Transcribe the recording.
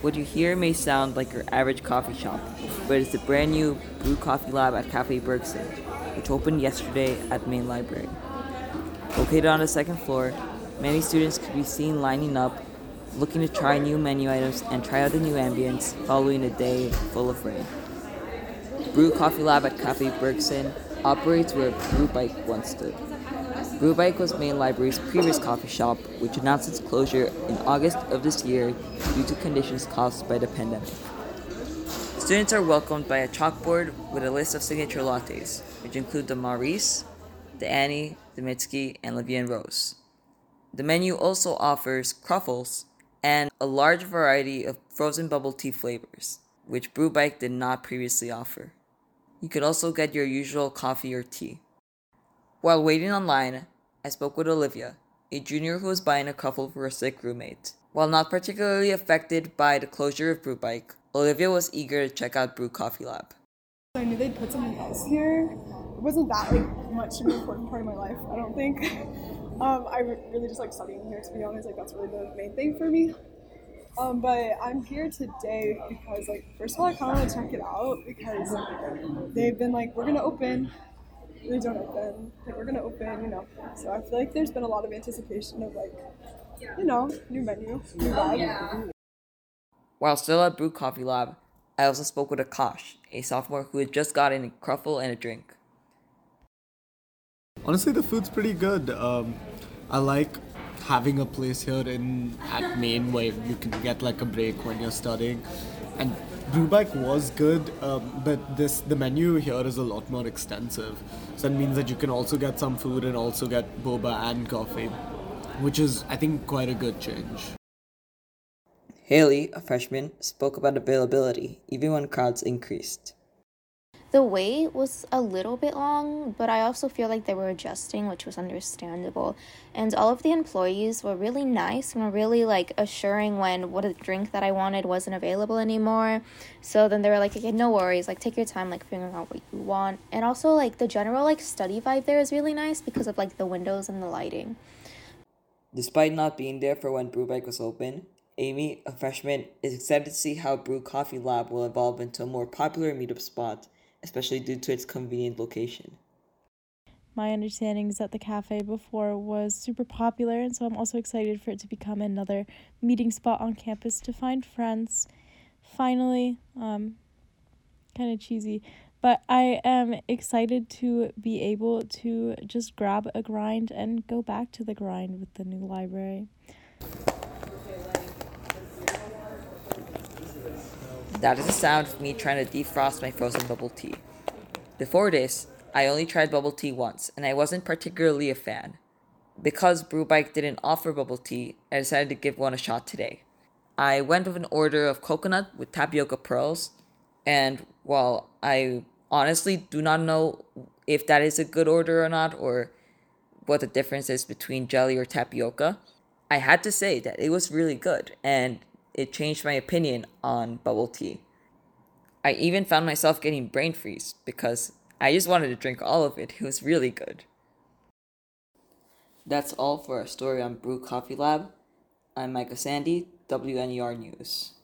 What you hear may sound like your average coffee shop, but it's the brand new Brew Coffee Lab at Cafe Bergson, which opened yesterday at Main Library. Located on the second floor, many students could be seen lining up, looking to try new menu items and try out the new ambience following a day full of rain. Brew Coffee Lab at Cafe Bergson operates where Brew Bike once stood. Brew Bike was Main Library's previous coffee shop, which announced its closure in August of this year due to conditions caused by the pandemic. Students are welcomed by a chalkboard with a list of signature lattes, which include the Maurice, the Annie, the Mitski, and Levian Rose. The menu also offers Cruffles and a large variety of frozen bubble tea flavors, which Brew Bike did not previously offer. You could also get your usual coffee or tea. While waiting online, I spoke with Olivia, a junior who was buying a Cruffle for a sick roommate. While not particularly affected by the closure of Brew Bike, Olivia was eager to check out Brew Coffee Lab. I knew they'd put something else here. It wasn't that much of an important part of my life, I don't think. I really just like studying here, to be honest. That's really the main thing for me. But I'm here today because first of all I kind of want to check it out because they've been we're gonna open. They don't open. We're gonna open, So I feel like there's been a lot of anticipation of new menu, new vibe. While still at Brew Coffee Lab, I also spoke with Akash, a sophomore who had just gotten a Cruffle and a drink. Honestly, the food's pretty good. I like having a place here at Maine where you can get a break when you're studying. And Brewbike was good, but the menu here is a lot more extensive. So that means that you can also get some food and also get boba and coffee, which is, I think, quite a good change. Haley, a freshman, spoke about availability even when crowds increased. The wait was a little bit long, but I also feel like they were adjusting, which was understandable. And all of the employees were really nice and were really assuring when what a drink that I wanted wasn't available anymore. So then they were okay, no worries, take your time figuring out what you want. And also the general study vibe there is really nice because of the windows and the lighting. Despite not being there for when Brewbike was open, Amy, a freshman, is excited to see how Brew Coffee Lab will evolve into a more popular meetup spot, especially due to its convenient location. My understanding is that the cafe before was super popular, and so I'm also excited for it to become another meeting spot on campus to find friends. Finally, kind of cheesy, but I am excited to be able to just grab a grind and go back to the grind with the new library. That is the sound of me trying to defrost my frozen bubble tea. Before this, I only tried bubble tea once, and I wasn't particularly a fan. Because Brewbike didn't offer bubble tea, I decided to give one a shot today. I went with an order of coconut with tapioca pearls, and while I honestly do not know if that is a good order or not, or what the difference is between jelly or tapioca, I had to say that it was really good, and it changed my opinion on bubble tea. I even found myself getting brain freeze because I just wanted to drink all of it. It was really good. That's all for our story on Brew Coffee Lab. I'm Micah Sandy, WNER News.